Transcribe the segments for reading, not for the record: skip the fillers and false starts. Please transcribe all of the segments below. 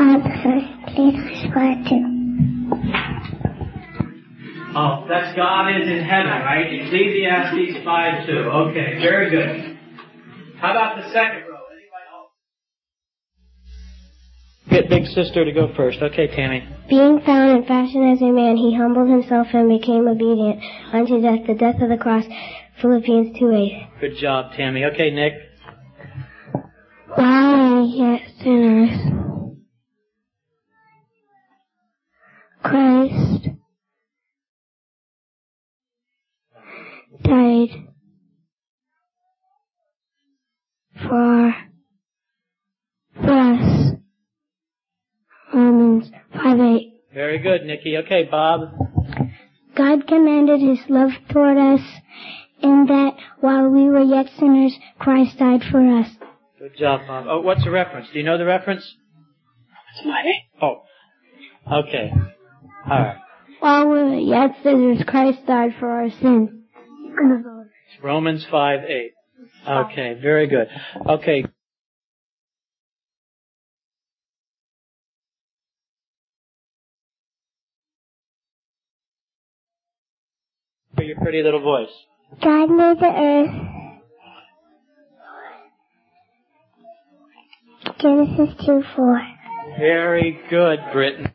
the first place was too. Oh, that's God is in heaven, right? Ecclesiastes 5:2. Okay, very good. How about the second row? Anybody else? Get big sister to go first. Okay, Tammy. Being found and fashioned as a man, he humbled himself and became obedient unto death, the death of the cross. Philippians 2:8. Good job, Tammy. Okay, Nick. While yet sinners, Christ died for us. Romans 5:8. Very good, Nikki. Okay, Bob. God commanded His love toward us in that while we were yet sinners, Christ died for us. Good job, Bob. Oh, what's the reference? Do you know the reference? It's mighty. Oh. Okay. All right. While we were yet sinners, Christ died for our sins. Romans 5:8. Okay, very good. Okay. For your pretty little voice. God made the earth. Genesis 2:4. Very good, Britton.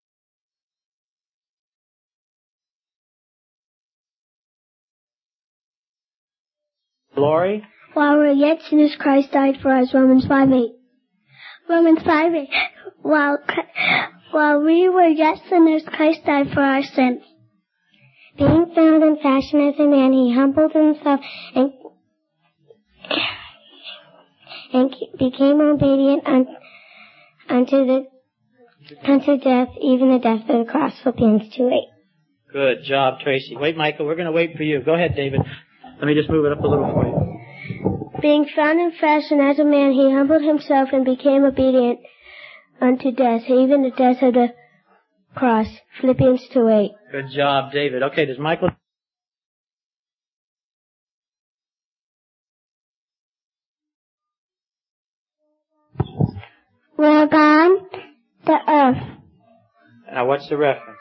Lori? While we were yet sinners, Christ died for us. Romans 5:8. Romans 5:8. While we were yet sinners, Christ died for our sins. Being found and fashioned as a man, he humbled himself and became obedient unto death, even the death of the cross. Philippians 2:8. Good job, Tracy. Wait, Michael, we're going to wait for you. Go ahead, David. Let me just move it up a little for you. Being found and fashioned as a man, he humbled himself and became obedient unto death, even the death of the cross. Philippians 2:8. Good job, David. Okay, does Michael... Well, God, the earth. Now, what's the reference?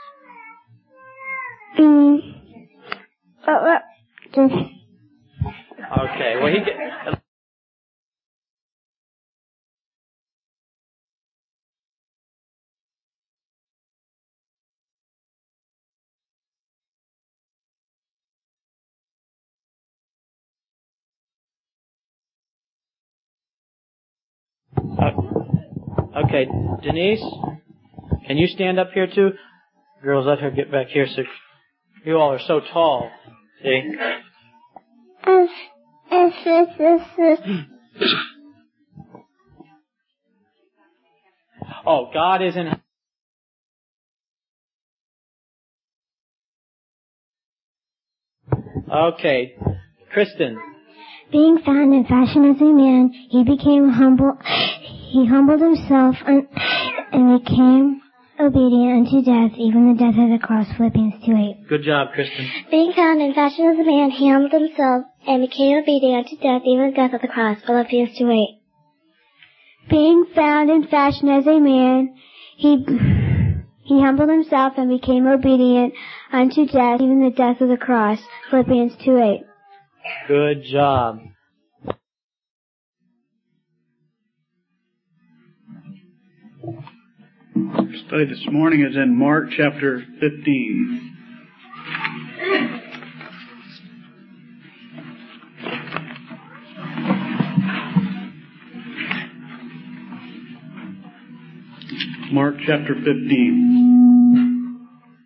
Okay, well, he... Okay, Denise, can you stand up here too? Girls, let her get back here. So you all are so tall. See? Oh, God is in... Okay, Kristen. Being found and fashioned as a man, he became humble. He humbled himself and became obedient unto death, even the death of the cross. Philippians 2:8. Good job, Kristen. Being found and fashioned as a man, he humbled himself and became obedient unto death, even the death of the cross. Philippians 2:8. Being found and fashioned as a man, he humbled himself and became obedient unto death, even the death of the cross. Philippians 2:8. Good job. Our study this morning is in Mark chapter 15. Mark chapter 15.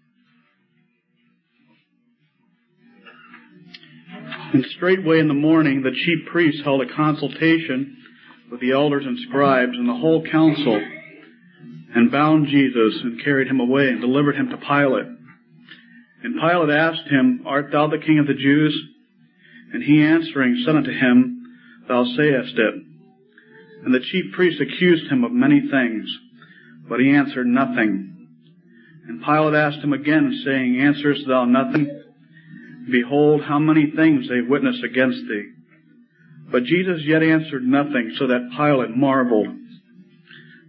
And straightway in the morning the chief priests held a consultation with the elders and scribes and the whole council, and bound Jesus, and carried him away, and delivered him to Pilate. And Pilate asked him, Art thou the king of the Jews? And he answering said unto him, Thou sayest it. And the chief priests accused him of many things, but he answered nothing. And Pilate asked him again, saying, Answerest thou nothing? Behold, how many things they witness against thee. But Jesus yet answered nothing, so that Pilate marveled.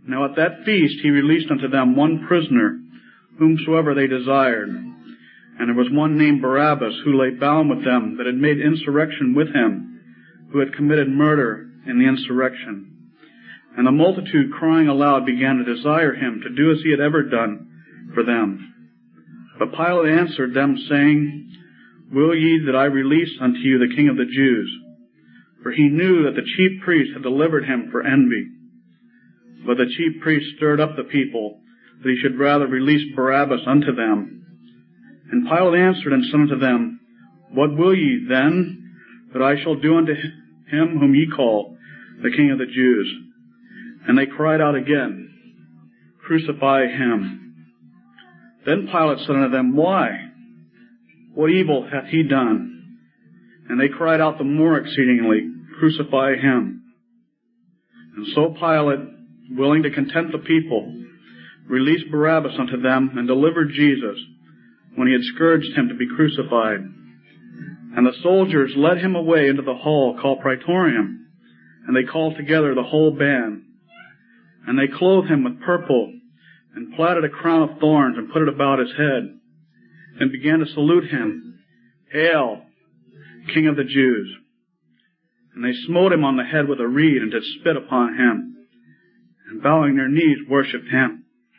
Now at that feast he released unto them one prisoner, whomsoever they desired. And there was one named Barabbas, who lay bound with them, that had made insurrection with him, who had committed murder in the insurrection. And the multitude, crying aloud, began to desire him to do as he had ever done for them. But Pilate answered them, saying, Will ye that I release unto you the King of the Jews? For he knew that the chief priests had delivered him for envy. But the chief priests stirred up the people, that he should rather release Barabbas unto them. And Pilate answered and said unto them, What will ye then that I shall do unto him whom ye call the King of the Jews? And they cried out again, Crucify him. Then Pilate said unto them, Why? What evil hath he done? And they cried out the more exceedingly, Crucify him. And so Pilate, willing to content the people, released Barabbas unto them, and delivered Jesus, when he had scourged him, to be crucified. And the soldiers led him away into the hall called Praetorium, and they called together the whole band. And they clothed him with purple, and platted a crown of thorns, and put it about his head, and began to salute him, Hail, King of the Jews! And they smote him on the head with a reed, and did spit upon him, and bowing their knees worshipped him.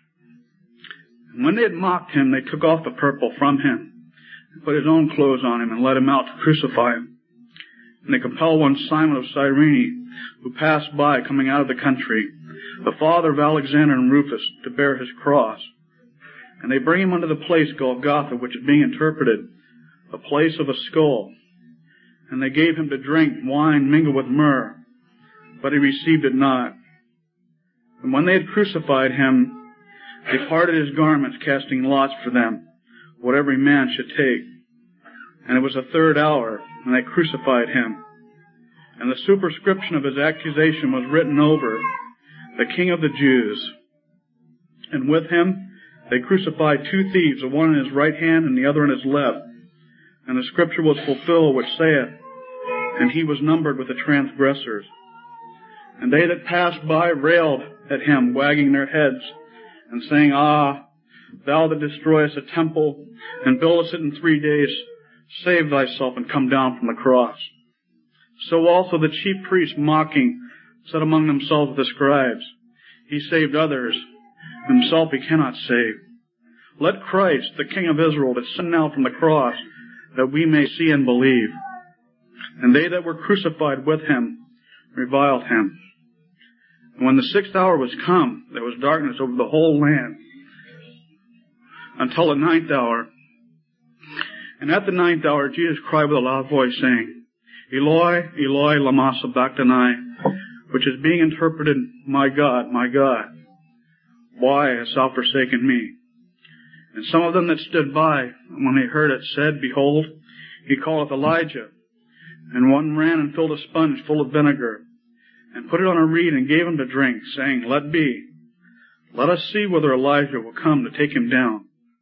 And when they had mocked him, they took off the purple from him, and put his own clothes on him, and led him out to crucify him. And they compelled one Simon of Cyrene, who passed by, coming out of the country, the father of Alexander and Rufus, to bear his cross. And they bring him unto the place Golgotha, which is being interpreted, a place of a skull. And they gave him to drink wine mingled with myrrh, but he received it not. And when they had crucified him, they parted his garments, casting lots for them, what every man should take. And it was the third hour, and they crucified him. And the superscription of his accusation was written over, The King of the Jews. And with him they crucified two thieves, the one in his right hand and the other in his left. And the scripture was fulfilled, which saith, And he was numbered with the transgressors. And they that passed by railed at him, wagging their heads, and saying, Ah, thou that destroyest a temple, and buildest it in 3 days, save thyself, and come down from the cross. So also the chief priests, mocking, said among themselves with the scribes, He saved others, himself he cannot save. Let Christ, the King of Israel, descend now from the cross, that we may see and believe. And they that were crucified with him reviled him. And when the 6th hour was come, there was darkness over the whole land, until the 9th hour. And at the 9th hour Jesus cried with a loud voice, saying, Eloi, Eloi, lama sabachthani, which is being interpreted, my God, why hast thou forsaken me? And some of them that stood by, when they heard it, said, Behold, he calleth Elijah. And one ran and filled a sponge full of vinegar, and put it on a reed, and gave him to drink, saying, Let be. Let us see whether Elijah will come to take him down.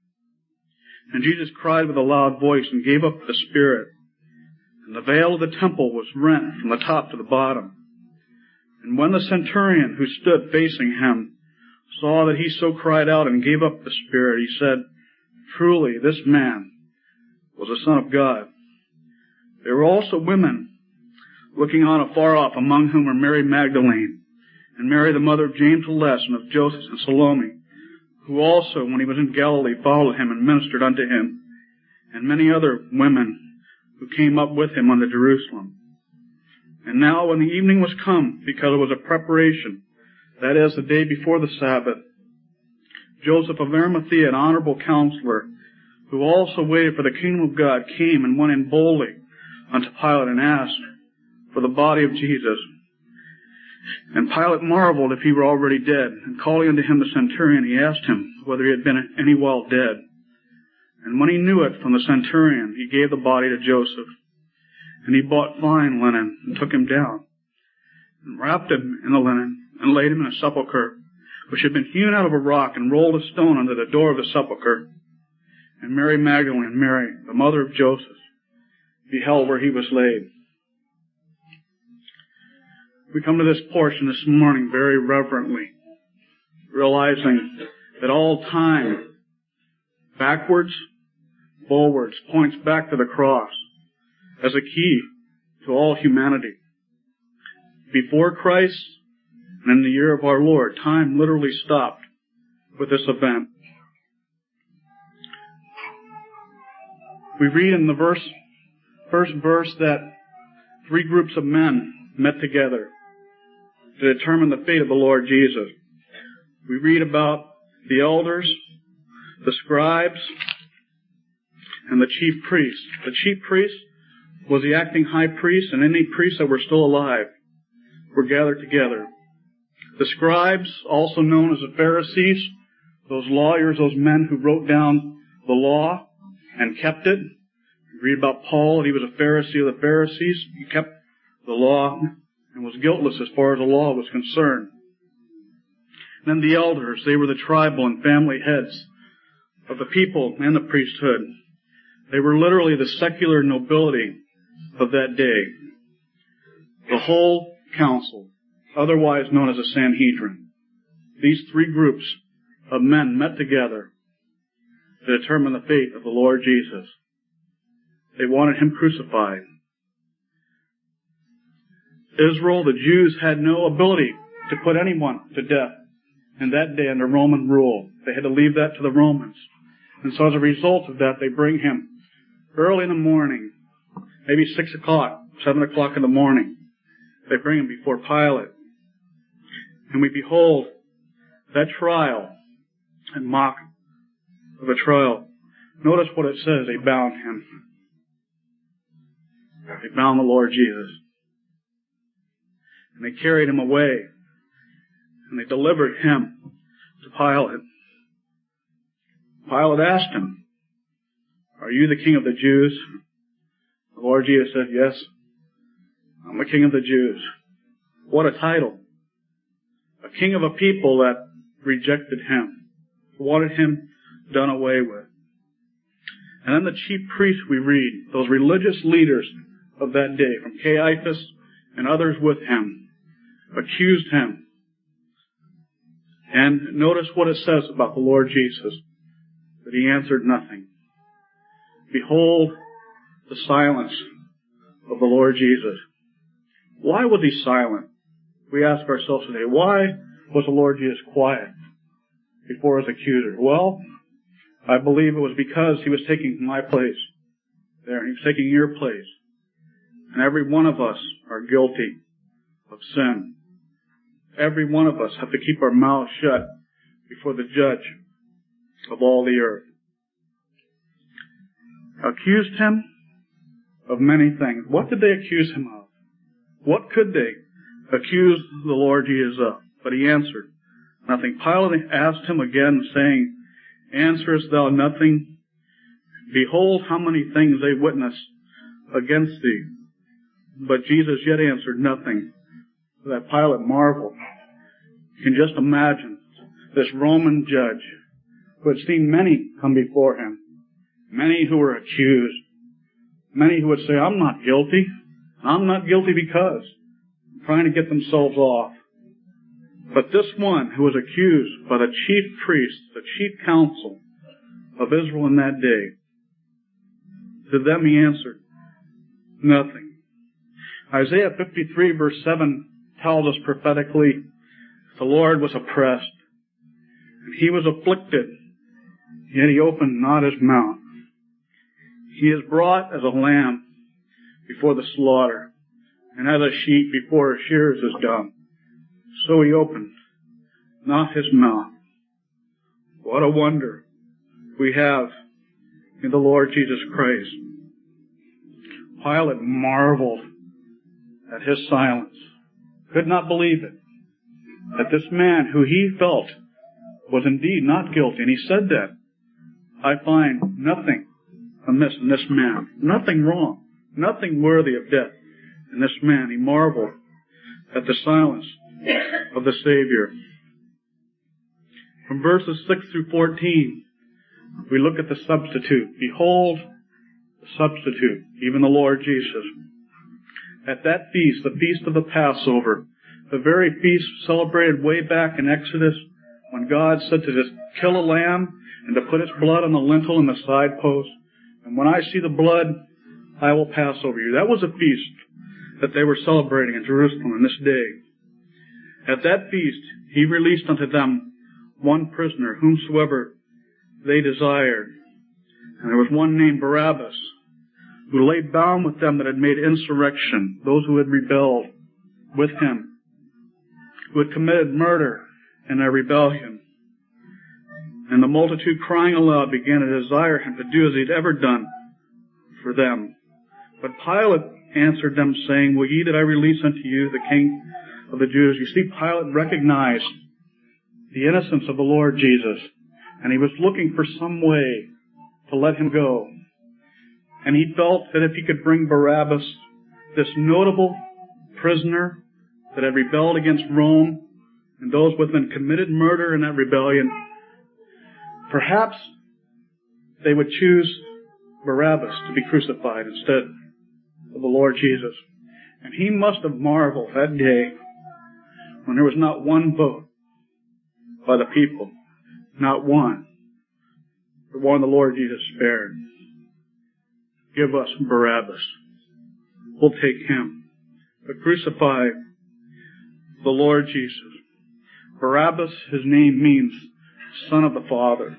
And Jesus cried with a loud voice, and gave up the spirit. And the veil of the temple was rent from the top to the bottom. And when the centurion, who stood facing him, saw that he so cried out and gave up the spirit, he said, Truly, this man was a Son of God. There were also women looking on afar off, among whom were Mary Magdalene, and Mary the mother of James the Less, and of Joseph and Salome, who also, when he was in Galilee, followed him and ministered unto him, and many other women who came up with him unto Jerusalem. And now when the evening was come, because it was a preparation, that is, the day before the Sabbath, Joseph of Arimathea, an honorable counselor, who also waited for the kingdom of God, came and went in boldly unto Pilate and asked for the body of Jesus. And Pilate marveled if he were already dead, and calling unto him the centurion, he asked him whether he had been any while dead. And when he knew it from the centurion, he gave the body to Joseph. And he bought fine linen, and took him down, and wrapped him in the linen, and laid him in a sepulchre, which had been hewn out of a rock, and rolled a stone under the door of the sepulchre. And Mary Magdalene, Mary, the mother of Joseph, beheld where he was laid. We come to this portion this morning very reverently. realizing that all time, backwards, forwards, points back to the cross as a key to all humanity. Before Christ and in the year of our Lord, time literally stopped with this event. We read in the first verse that 3 groups of men met together to determine the fate of the Lord Jesus. We read about the elders, the scribes, and the chief priest. The chief priest was the acting high priest, and any priests that were still alive were gathered together. The scribes, also known as the Pharisees, those lawyers, those men who wrote down the law and kept it. We read about Paul, he was a Pharisee of the Pharisees. He kept the law and was guiltless as far as the law was concerned. And then the elders, they were the tribal and family heads of the people and the priesthood. They were literally the secular nobility of that day. The whole council, otherwise known as a Sanhedrin. These 3 groups of men met together to determine the fate of the Lord Jesus. They wanted him crucified. Israel, the Jews, had no ability to put anyone to death in that day under Roman rule. They had to leave that to the Romans. And so as a result of that, they bring him early in the morning, maybe 6 o'clock, 7 o'clock in the morning. They bring him before Pilate. And we behold that trial and mock of a trial. Notice what it says. They bound him. They bound the Lord Jesus. And they carried him away. And they delivered him to Pilate. Pilate asked him, "Are you the king of the Jews?" The Lord Jesus said, "Yes, I'm the king of the Jews." What a title. A king of a people that rejected him, wanted him done away with. And then the chief priests, we read, those religious leaders of that day, from Caiaphas and others with him, accused him. And notice what it says about the Lord Jesus, that he answered nothing. Behold the silence of the Lord Jesus. Why was he silent? We ask ourselves today, why was the Lord Jesus quiet before his accuser? Well, I believe it was because he was taking my place there. He was taking your place. And every one of us are guilty of sin. Every one of us have to keep our mouths shut before the judge of all the earth. Accused him of many things. What did they accuse him of? What could they accuse the Lord Jesus of? But he answered nothing. Pilate asked him again, saying, "Answerest thou nothing? Behold how many things they witness against thee." But Jesus yet answered nothing. That Pilate marveled. You can just imagine this Roman judge who had seen many come before him, many who were accused, many who would say, "I'm not guilty. I'm not guilty because," trying to get themselves off. But this one who was accused by the chief priests, the chief council of Israel in that day, to them he answered nothing. Isaiah 53 verse 7 tells us prophetically, the Lord was oppressed, and he was afflicted, yet he opened not his mouth. He is brought as a lamb before the slaughter, and as a sheep before her shears is dumb. So he opened not his mouth. What a wonder we have in the Lord Jesus Christ. Pilate marveled at his silence, could not believe it, that this man who he felt was indeed not guilty, and he said that, "I find nothing amiss in this man, nothing wrong, nothing worthy of death in this man." He marveled at the silence of the Savior. From verses 6 through 14, we look at the substitute. Behold, the substitute, even the Lord Jesus. At that feast, the feast of the Passover, the very feast celebrated way back in Exodus when God said to just kill a lamb and to put its blood on the lintel and the side post. And when I see the blood, I will pass over you. That was a feast that they were celebrating in Jerusalem on this day. At that feast, he released unto them one prisoner, whomsoever they desired. And there was one named Barabbas, who lay bound with them that had made insurrection, those who had rebelled with him, who had committed murder in their rebellion. And the multitude, crying aloud, began to desire him to do as he had ever done for them. But Pilate answered them, saying, Will ye that I release unto you the King of the Jews? You see, Pilate recognized the innocence of the Lord Jesus, and he was looking for some way to let him go. And he felt that if he could bring Barabbas, this notable prisoner that had rebelled against Rome, and those with him committed murder in that rebellion, perhaps they would choose Barabbas to be crucified instead of the Lord Jesus. And he must have marveled that day when there was not one vote by the people, not one, the one the Lord Jesus spared. Give us Barabbas. We'll take him. But crucify the Lord Jesus. Barabbas, his name means son of the Father.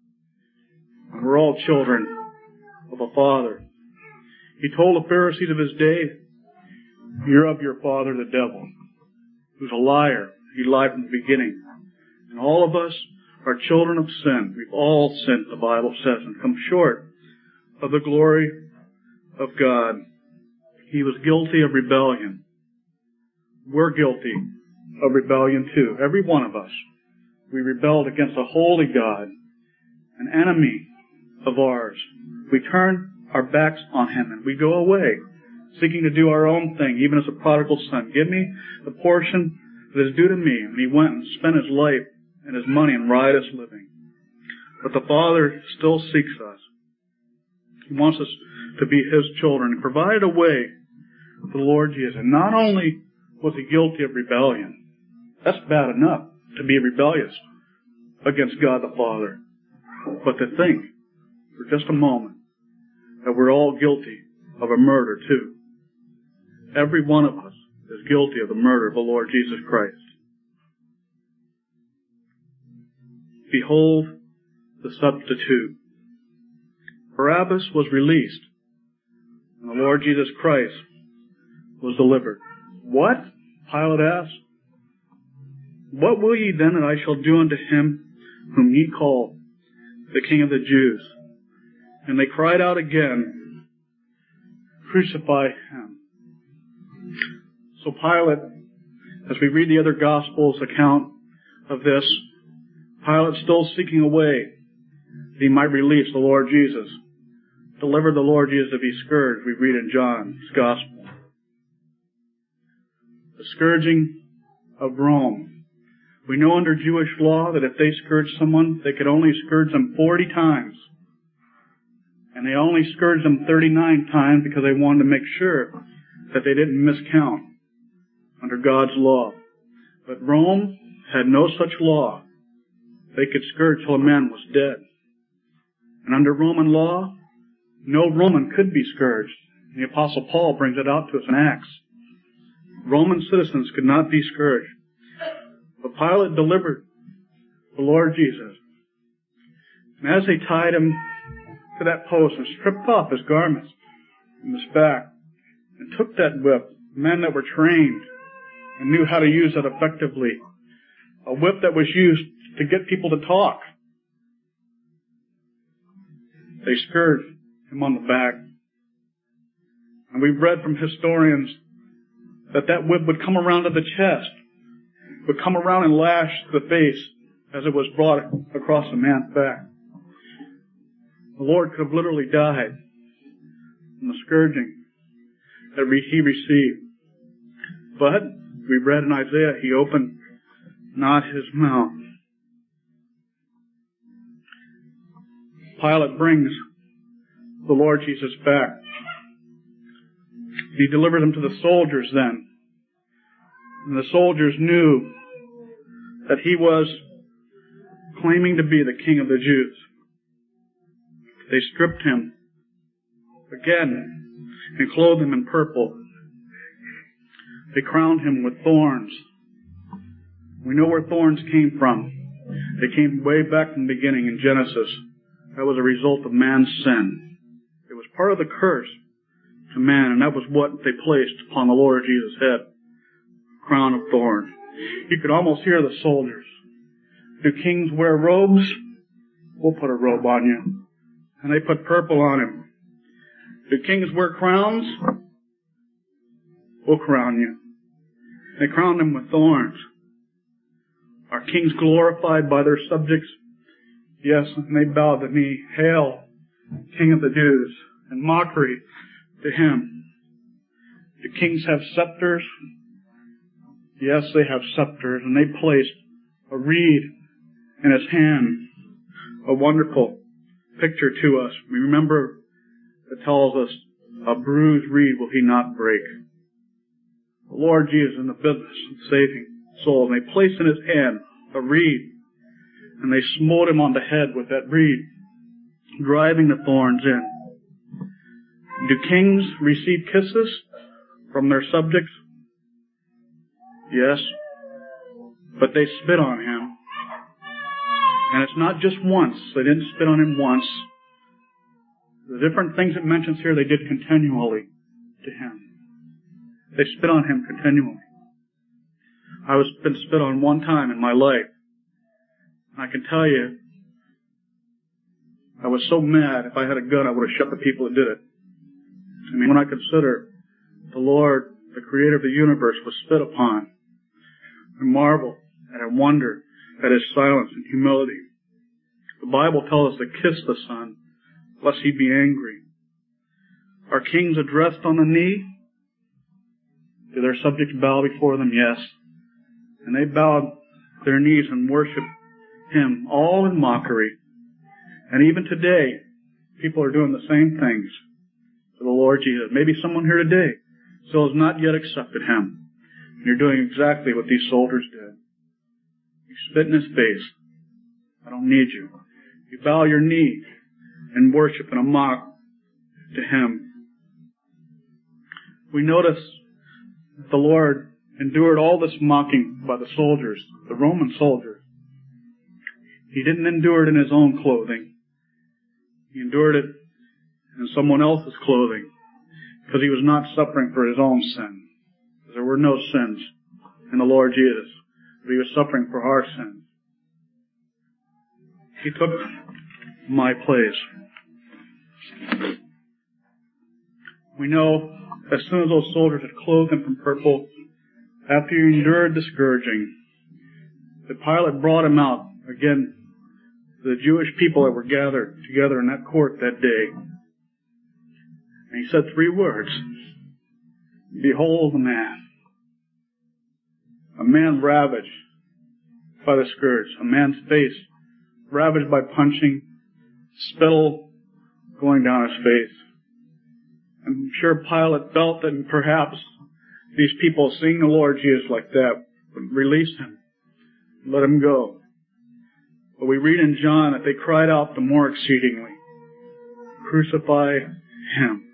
And we're all children of a Father. He told the Pharisees of his day, You're of your father the devil, who's a liar. He lied from the beginning. And all of us are children of sin. We've all sinned, the Bible says, and come short of the glory of God. He was guilty of rebellion. We're guilty of rebellion too. Every one of us. We rebelled against a holy God, an enemy of ours. We turn our backs on him and we go away, seeking to do our own thing, even as a prodigal son. Give me the portion that is due to me. And he went and spent his life and his money in riotous living. But the Father still seeks us. He wants us to be his children, and provided a way for the Lord Jesus. And not only was he guilty of rebellion, that's bad enough to be rebellious against God the Father, but to think for just a moment that we're all guilty of a murder too. Every one of us is guilty of the murder of the Lord Jesus Christ. Behold the substitute. Barabbas was released, and the Lord Jesus Christ was delivered. What? Pilate asked. What will ye then that I shall do unto him whom ye call the King of the Jews? And they cried out again, Crucify him. So Pilate, as we read the other Gospels' account of this, Pilate still seeking a way that he might release the Lord Jesus, deliver the Lord Jesus to be scourged, we read in John's Gospel. The scourging of Rome. We know under Jewish law that if they scourged someone, they could only scourge them 40 times. And they only scourged them 39 times because they wanted to make sure that they didn't miscount under God's law. But Rome had no such law. They could scourge till a man was dead. And under Roman law, no Roman could be scourged. The Apostle Paul brings it out to us in Acts. Roman citizens could not be scourged. But Pilate delivered the Lord Jesus. And as they tied him to that post and stripped off his garments from his back and took that whip, men that were trained and knew how to use it effectively, a whip that was used to get people to talk, they scourged him on the back. And we've read from historians that that whip would come around to the chest, would come around and lash the face as it was brought across the man's back. The Lord could have literally died from the scourging that he received. But we read in Isaiah, he opened not his mouth. Pilate brings the Lord Jesus back. He delivered him to the soldiers then. And the soldiers knew that he was claiming to be the King of the Jews. They stripped him again and clothed him in purple. They crowned him with thorns. We know where thorns came from. They came way back from the beginning in Genesis. That was a result of man's sin. It was part of the curse to man, and that was what they placed upon the Lord Jesus' head. A crown of thorns. You could almost hear the soldiers. Do kings wear robes? We'll put a robe on you. And they put purple on him. Do kings wear crowns? We'll crown you. They crowned him with thorns. Are kings glorified by their subjects? Yes, and they bowed the knee. Hail, King of the Jews, and mockery to him. Do kings have scepters? Yes, they have scepters, and they placed a reed in his hand. A wonderful picture to us. We remember it tells us, a bruised reed will he not break. The Lord Jesus is in the business of saving souls. And they placed in his hand a reed, and they smote him on the head with that reed, driving the thorns in. Do kings receive kisses from their subjects? Yes, but they spit on him. And it's not just once. They didn't spit on him once. The different things it mentions here, they did continually to him. They spit on him continually. I was been spit on one time in my life. I can tell you, I was so mad, if I had a gun, I would have shot the people that did it. I mean, when I consider the Lord, the creator of the universe, was spit upon, I marvel and I wonder at his silence and humility. The Bible tells us to kiss the Son, lest he be angry. Are kings addressed on the knee? Do their subjects bow before them? Yes. And they bowed their knees and worshiped him, all in mockery. And even today, people are doing the same things to the Lord Jesus. Maybe someone here today still has not yet accepted him. And you're doing exactly what these soldiers did. You spit in his face. I don't need you. You bow your knee and worship and a mock to him. We notice that the Lord endured all this mocking by the soldiers, the Roman soldiers. He didn't endure it in his own clothing. He endured it in someone else's clothing because he was not suffering for his own sin. There were no sins in the Lord Jesus, but he was suffering for our sins. He took my place. We know as soon as those soldiers had clothed him from purple, after he endured the scourging, that Pilate brought him out again to the Jewish people that were gathered together in that court that day. And he said 3 words. Behold the man. A man ravaged by the scourge. A man's face ravaged by punching, spittle going down his face. I'm sure Pilate felt that perhaps these people seeing the Lord Jesus like that would release him, let him go. But we read in John that they cried out the more exceedingly, crucify him.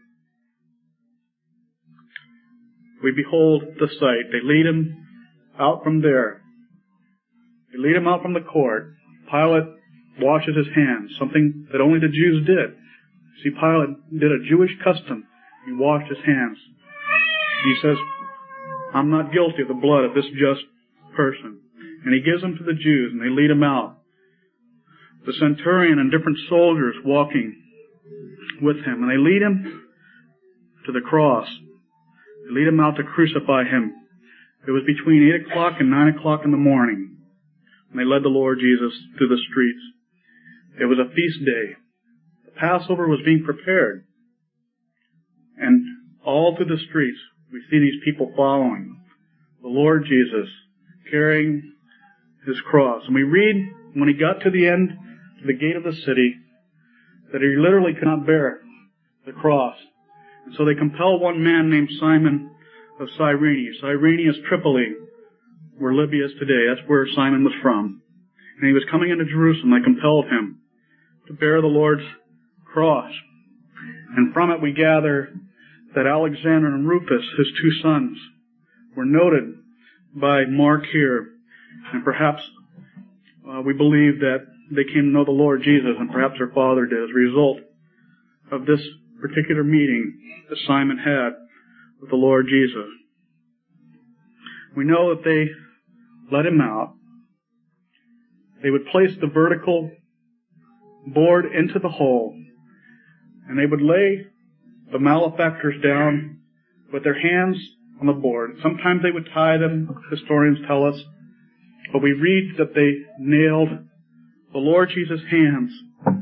We behold the sight. They lead him out from there. They lead him out from the court. Pilate washes his hands, something that only the Jews did. See, Pilate did a Jewish custom. He washed his hands. He says, I'm not guilty of the blood of this just person. And he gives them to the Jews, and they lead him out. The centurion and different soldiers walking with him, and they lead him to the cross. They lead him out to crucify him. It was between 8 o'clock and 9 o'clock in the morning. And they led the Lord Jesus through the streets. It was a feast day. The Passover was being prepared. And all through the streets, we see these people following the Lord Jesus, carrying his cross. And we read, when he got to the end, to the gate of the city, that he literally could not bear the cross. And so they compel one man named Simon of Cyrene. Cyrene is Tripoli, where Libya is today. That's where Simon was from. And he was coming into Jerusalem. They compelled him to bear the Lord's cross. And from it we gather that Alexander and Rufus, his two sons, were noted by Mark here. And perhaps we believe that they came to know the Lord Jesus, and perhaps their father did, as a result of this particular meeting that Simon had with the Lord Jesus. We know that they let him out. They would place the vertical board into the hole, and they would lay the malefactors down with their hands on the board. Sometimes they would tie them, historians tell us, but we read that they nailed the Lord Jesus' hands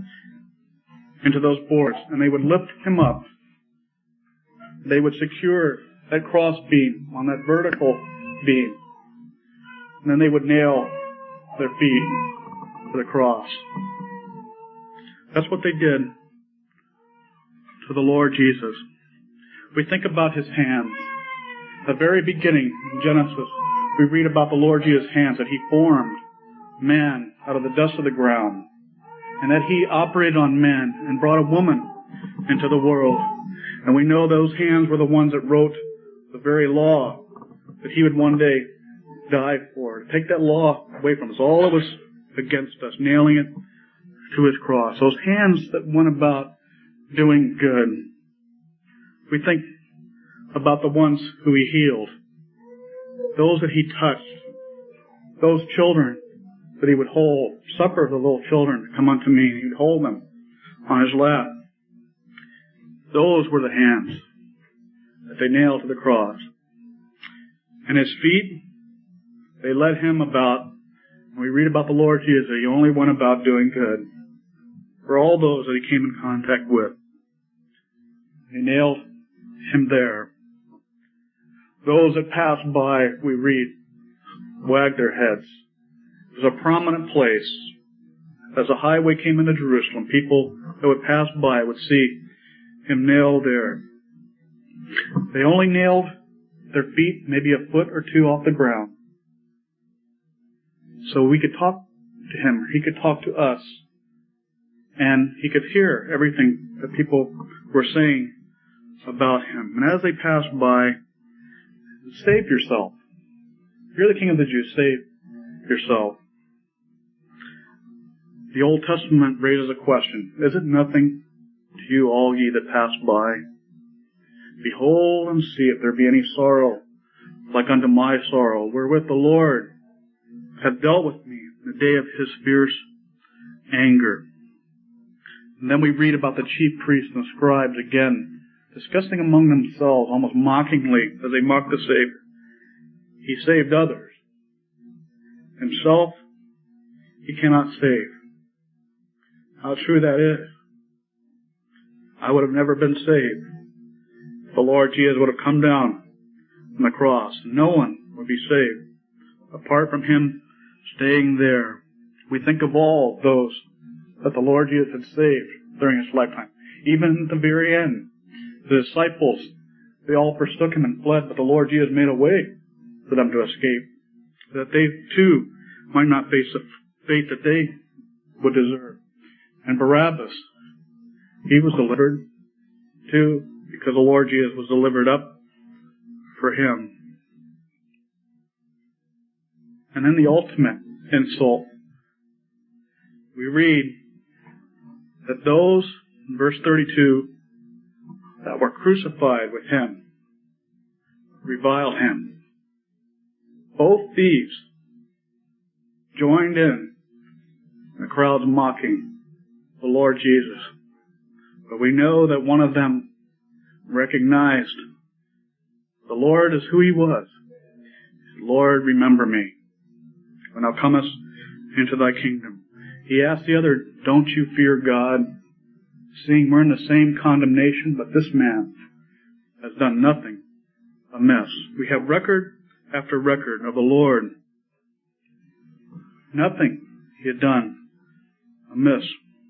into those boards, and they would lift him up. They would secure that cross beam on that vertical beam, and then they would nail their feet to the cross. That's what they did to the Lord Jesus. We think about his hands. At the very beginning, in Genesis, we read about the Lord Jesus' hands, that he formed man out of the dust of the ground, and that he operated on men and brought a woman into the world. And we know those hands were the ones that wrote the very law that he would one day die for. To take that law away from us, all that was against us, nailing it to his cross. Those hands that went about doing good. We think about the ones who he healed, those that he touched, those children that he would hold. Suffer the little children to come unto me, and he would hold them on his lap. Those were the hands that they nailed to the cross. And his feet, they led him about. When we read about the Lord Jesus, he only went about doing good for all those that he came in contact with. They nailed him there. Those that passed by, we read, wagged their heads. It was a prominent place. As the highway came into Jerusalem, people that would pass by would see him nailed there. They only nailed their feet maybe a foot or two off the ground, so we could talk to him, he could talk to us, and he could hear everything that people were saying about him. And as they passed by, save yourself. You're the King of the Jews, save yourself. The Old Testament raises a question. Is it nothing to you, all ye that pass by? Behold and see if there be any sorrow like unto my sorrow, wherewith the Lord hath dealt with me in the day of his fierce anger. And then we read about the chief priests and the scribes again, discussing among themselves, almost mockingly, as they mocked the Savior. He saved others. Himself, he cannot save. How true that is. I would have never been saved if the Lord Jesus would have come down on the cross. No one would be saved apart from him staying there. We think of all those that the Lord Jesus had saved during his lifetime. Even at the very end, the disciples, they all forsook him and fled, but the Lord Jesus made a way for them to escape, that they too might not face the fate that they would deserve. And Barabbas, he was delivered too, because the Lord Jesus was delivered up for him. And then the ultimate insult. We read that those, in verse 32, that were crucified with him, reviled him. Both thieves joined in the crowd's mocking the Lord Jesus. But we know that one of them recognized the Lord as who he was. Lord, remember me when thou comest into thy kingdom. He asked the other, don't you fear God, seeing we're in the same condemnation, but this man has done nothing amiss. We have record after record of the Lord. Nothing he had done amiss.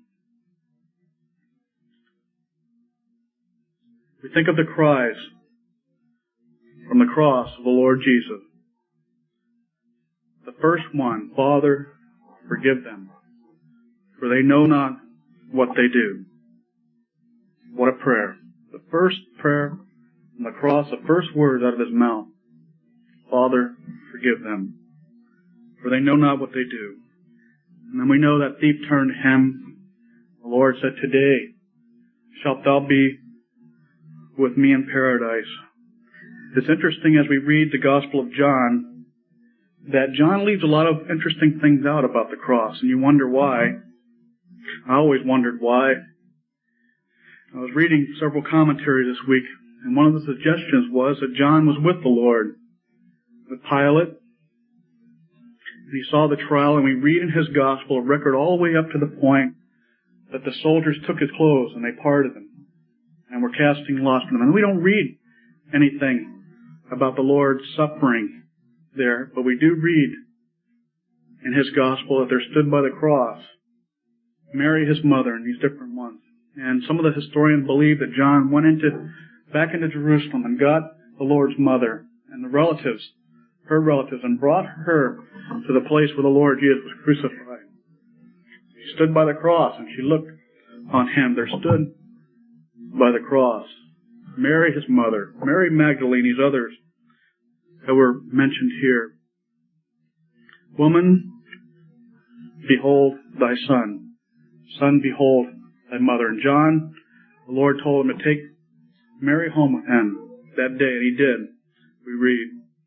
We think of the cries from the cross of the Lord Jesus. The first one, Father, forgive them, for they know not what they do. What a prayer. The first prayer on the cross, the first words out of his mouth. Father, forgive them, for they know not what they do. And then we know that thief turned to him. The Lord said, today shalt thou be with me in paradise. It's interesting as we read the Gospel of John, that John leaves a lot of interesting things out about the cross, and you wonder why. I always wondered why. I was reading several commentaries this week, and one of the suggestions was that John was with the Lord, with Pilate, and he saw the trial, and we read in his Gospel a record all the way up to the point that the soldiers took his clothes and they parted them and were casting lots for them. And we don't read anything about the Lord suffering there, but we do read in his Gospel that there stood by the cross Mary, his mother, and these different ones. And some of the historians believe that John went back into Jerusalem and got the Lord's mother and the relatives, her relatives, and brought her to the place where the Lord Jesus was crucified. She stood by the cross and she looked on him. There stood by the cross Mary, his mother, Mary Magdalene, these others that were mentioned here. Woman, behold thy son. Son, behold thy mother. And John, the Lord told him to take Mary home with him that day, and he did. We read.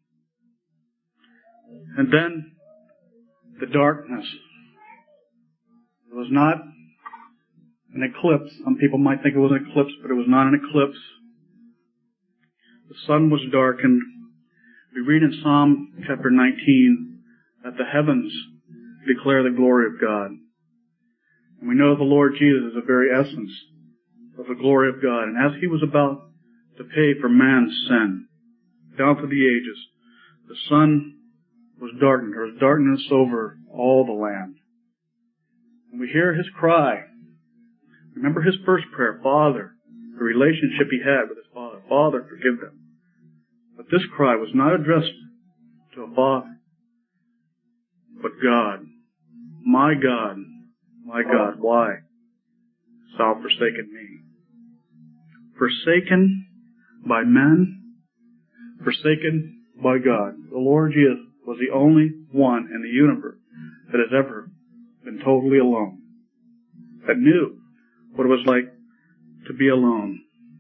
And then the darkness. It was not an eclipse. Some people might think it was an eclipse, but it was not an eclipse. The sun was darkened. We read in Psalm chapter 19 that the heavens declare the glory of God. And we know the Lord Jesus is the very essence of the glory of God. And as he was about to pay for man's sin, down through the ages, the sun was darkened. There was darkness over all the land. And we hear his cry. Remember his first prayer, Father, the relationship he had with his Father. Father, forgive them. But this cry was not addressed to a father, but God. My God, my God, why hast thou forsaken me? Forsaken by men, forsaken by God. The Lord Jesus was the only one in the universe that has ever been totally alone, that knew what it was like to be alone.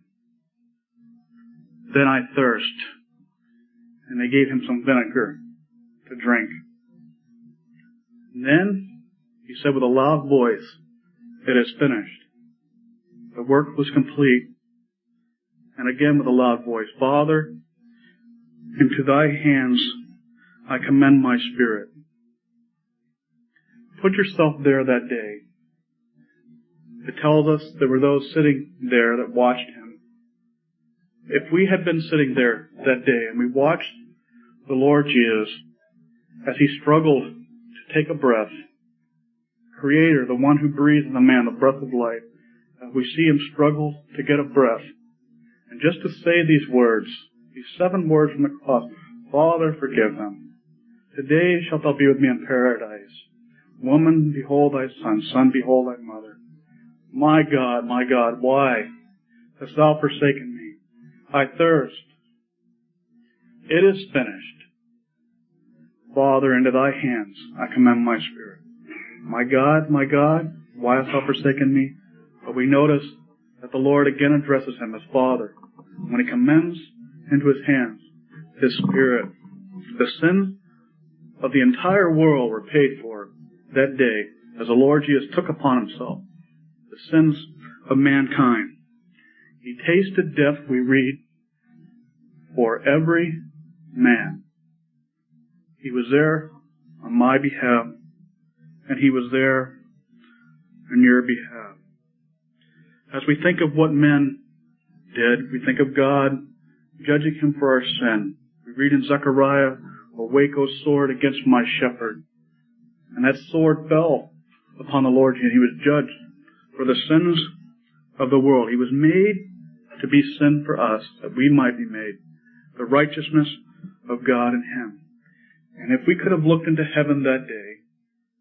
Then I thirst. And they gave him some vinegar to drink. And then he said with a loud voice, it is finished. The work was complete. And again with a loud voice, Father, into thy hands I commend my spirit. Put yourself there that day. It tells us there were those sitting there that watched him. If we had been sitting there that day and we watched the Lord Jesus as he struggled to take a breath, Creator, the one who breathed in the man the breath of life, we see him struggle to get a breath. And just to say these words, these 7 words from the cross, Father, forgive them. Today shalt thou be with me in paradise. Woman, behold thy son. Son, behold thy mother. My God, why hast thou forsaken me? I thirst. It is finished. Father, into thy hands I commend my spirit. My God, why hast thou forsaken me? But we notice that the Lord again addresses him as Father when he commends into his hands his spirit. The sins of the entire world were paid for that day as the Lord Jesus took upon himself the sins of mankind. He tasted death, we read, for every man. He was there on my behalf, and he was there on your behalf. As we think of what men did, we think of God judging him for our sin. We read in Zechariah, awake, O sword, against my shepherd. And that sword fell upon the Lord, and he was judged for the sins of the world. He was made to be sin for us, that we might be made the righteousness of God in him. And if we could have looked into heaven that day,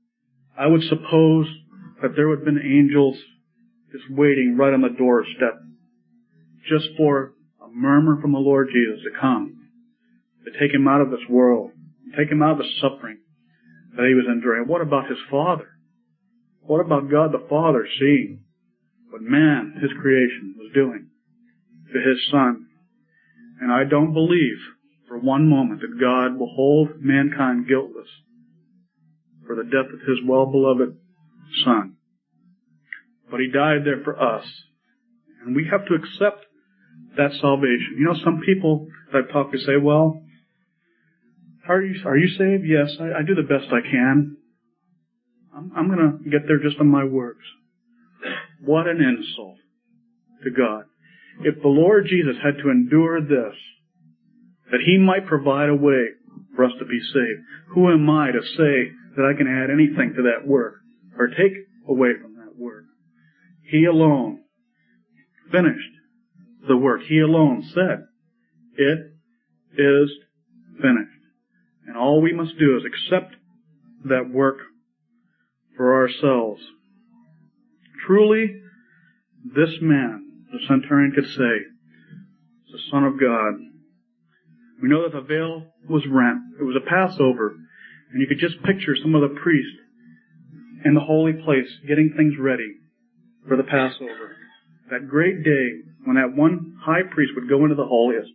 I would suppose that there would have been angels just waiting right on the doorstep just for a murmur from the Lord Jesus to come, to take him out of this world, take him out of the suffering that he was enduring. What about his Father? What about God the Father seeing what man, his creation, was doing to his Son? And I don't believe for one moment that God will hold mankind guiltless for the death of his well-beloved Son. But he died there for us. And we have to accept that salvation. You know, some people that I've talked to say, well, are you saved? Yes, I do the best I can. I'm going to get there just on my works. What an insult to God. If the Lord Jesus had to endure this, that he might provide a way for us to be saved, who am I to say that I can add anything to that work or take away from that work? He alone finished the work. He alone said, "It is finished." And all we must do is accept that work for ourselves. Truly, this man, the centurion, could say, "The Son of God." We know that the veil was rent. It was a Passover. And you could just picture some of the priests in the holy place getting things ready for the Passover. That great day when that one high priest would go into the holiest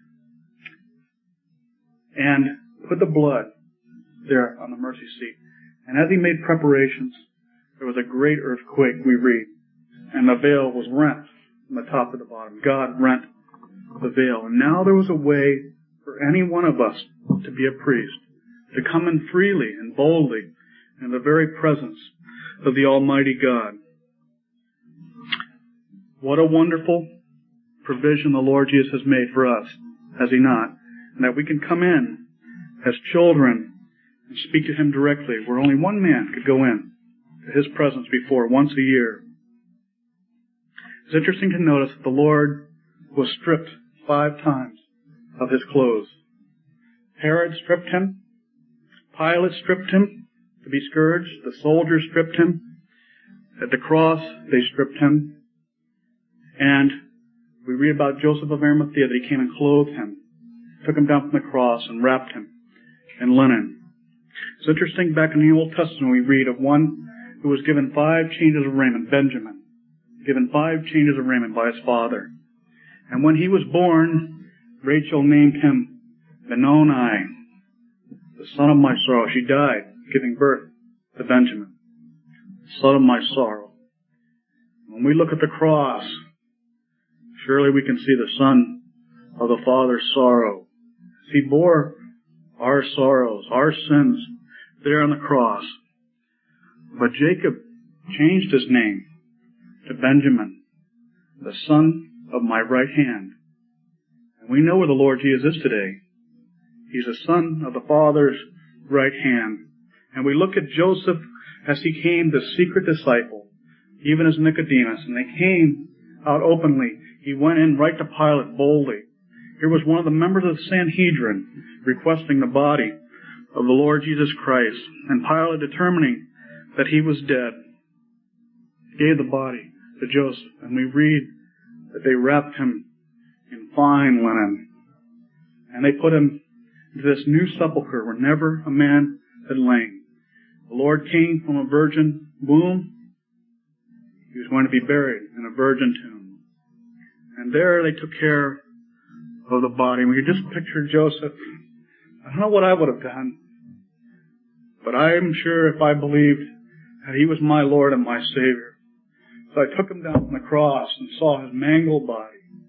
and put the blood there on the mercy seat. And as he made preparations, there was a great earthquake, we read. And the veil was rent from the top to the bottom. God rent the veil. And now there was a way for any one of us to be a priest, to come in freely and boldly in the very presence of the Almighty God. What a wonderful provision the Lord Jesus has made for us, has he not? And that we can come in as children and speak to him directly, where only one man could go in to his presence before once a year. It's interesting to notice that the Lord was stripped 5 times of his clothes. Herod stripped him. Pilate stripped him to be scourged. The soldiers stripped him. At the cross, they stripped him. And we read about Joseph of Arimathea that he came and clothed him, took him down from the cross and wrapped him in linen. It's interesting, back in the Old Testament we read of one who was given 5 changes of raiment, Benjamin, given 5 changes of raiment by his father. And when he was born, Rachel named him Benoni, the son of my sorrow. She died giving birth to Benjamin, the son of my sorrow. When we look at the cross, surely we can see the son of the Father's sorrow. He bore our sorrows, our sins there on the cross. But Jacob changed his name to Benjamin, the son of my right hand. And we know where the Lord Jesus is today. He's the son of the Father's right hand. And we look at Joseph as he came the secret disciple, even as Nicodemus, and they came out openly. He went in right to Pilate boldly. Here was one of the members of the Sanhedrin requesting the body of the Lord Jesus Christ, and Pilate, determining that he was dead, gave the body to Joseph. And we read that they wrapped him in fine linen, and they put him into this new sepulchre where never a man had lain. The Lord came from a virgin womb. He was going to be buried in a virgin tomb. And there they took care of the body. And we could just picture Joseph. I don't know what I would have done, but I am sure if I believed that he was my Lord and my Savior. So I took him down from the cross and saw his mangled body.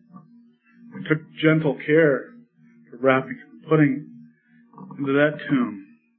I took gentle care to wrap him and putting him into that tomb.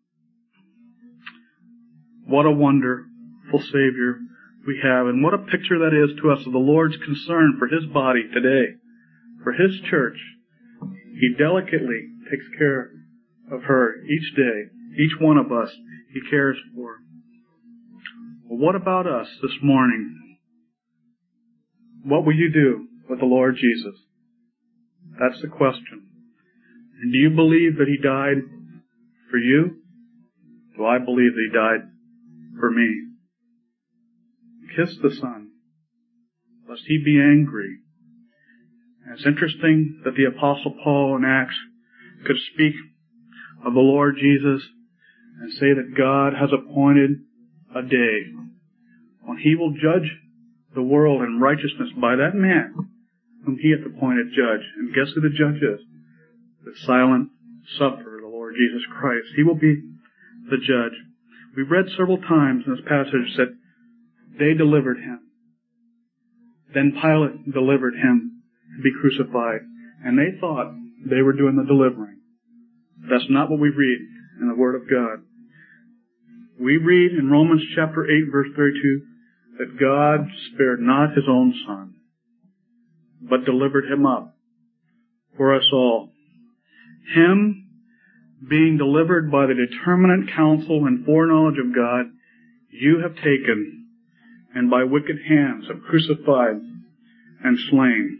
What a wonderful Savior we have, and what a picture that is to us of the Lord's concern for his body today, for his church. He delicately takes care of her each day. Each one of us he cares for. Well, what about us this morning? What will you do with the Lord Jesus? That's the question. And do you believe that he died for you? Do I believe that he died for me. Kiss the Son, lest he be angry. And it's interesting that the Apostle Paul in Acts could speak of the Lord Jesus and say that God has appointed a day when he will judge the world in righteousness by that man whom he hath appointed judge. And guess who the judge is? The silent sufferer, the Lord Jesus Christ. He will be the judge. We've read several times in this passage that they delivered him. Then Pilate delivered him to be crucified. And they thought they were doing the delivering. That's not what we read in the Word of God. We read in Romans chapter 8, verse 32, that God spared not his own Son, but delivered him up for us all. Him being delivered by the determinate counsel and foreknowledge of God, you have taken, and by wicked hands have crucified and slain.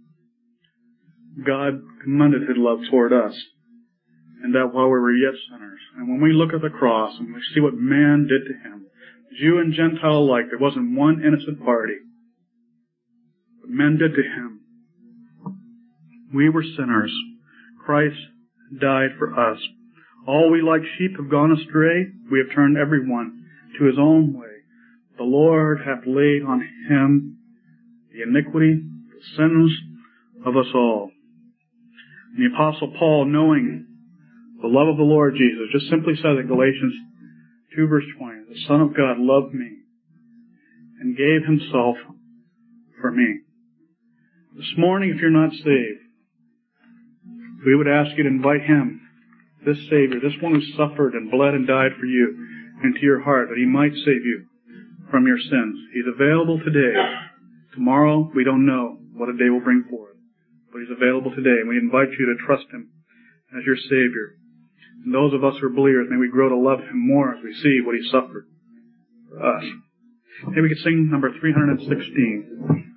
God commended his love toward us, and that while we were yet sinners. And when we look at the cross and we see what man did to him, Jew and Gentile alike, there wasn't one innocent party. What men did to him. We were sinners. Christ died for us. All we like sheep have gone astray. We have turned everyone to his own way. The Lord hath laid on him the iniquity, the sins of us all. And the Apostle Paul, knowing the love of the Lord Jesus, just simply says in Galatians 2 verse 20, the Son of God loved me and gave himself for me. This morning, if you're not saved, we would ask you to invite him, this Savior, this one who suffered and bled and died for you, into your heart, that he might save you from your sins. He's available today. Tomorrow, we don't know what a day will bring forth, but he's available today, and we invite you to trust him as your Savior. And those of us who are believers, may we grow to love him more as we see what he suffered for us. Maybe we could sing number 316.